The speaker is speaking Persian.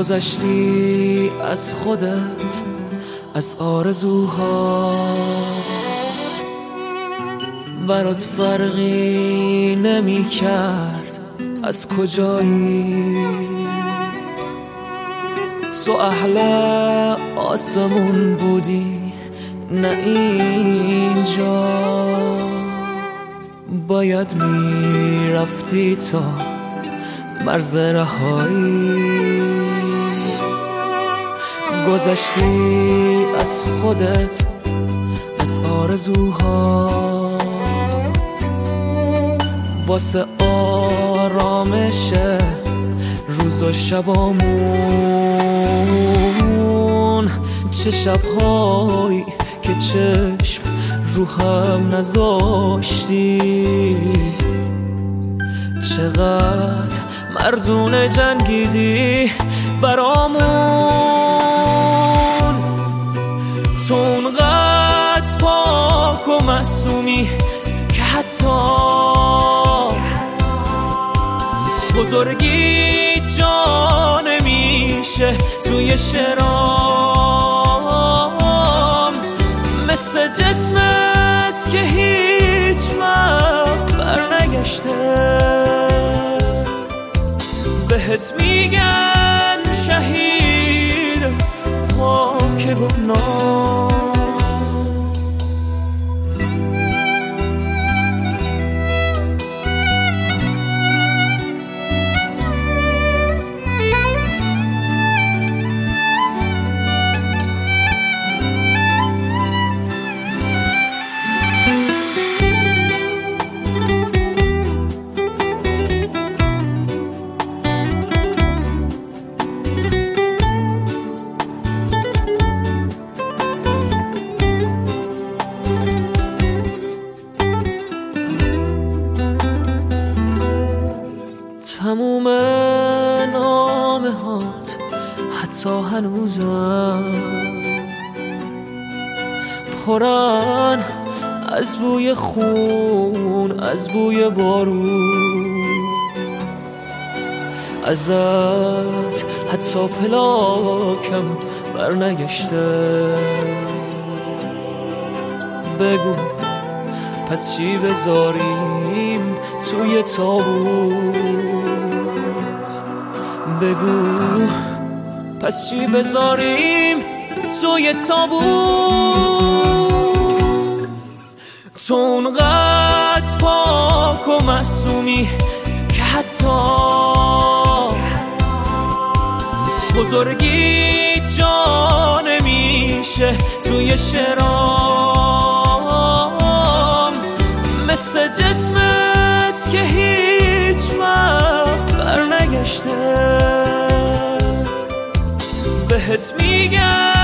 گذشتی از خودت، از آرزوهات، برات فرقی نمی کرد از کجایی. تو اهل آسمون بودی نه اینجا، باید میرفتی تا مرز رهایی. گذشتی از خودت، از آرزوهات، واسه آرامش روز و شبامون. چه شبهایی که چشم رو هم نذاشتی، چقدر مردونه جنگیدی برامون. تو اونقدر پاک و معصومی که حتی بزرگی جا نمیشه توی شرام. مثل جسمت که هیچ وقت برنگشته، بهت میگن شهید پاک گناه. تموم نامه هات حتی هنوزم پرن از بوی خون، از بوی بارون. ازت حتی پلاکم برنگشته. بگو پس چی بذاریم توی تابوت؟ بگو پس چی بذاریم توی تابوت؟ تو اونقدر پاک و معصومی که حتی بزرگی جا نمیشه توی شرام. مثل جسمت که هیچ وقت برنگشته، بهت میگن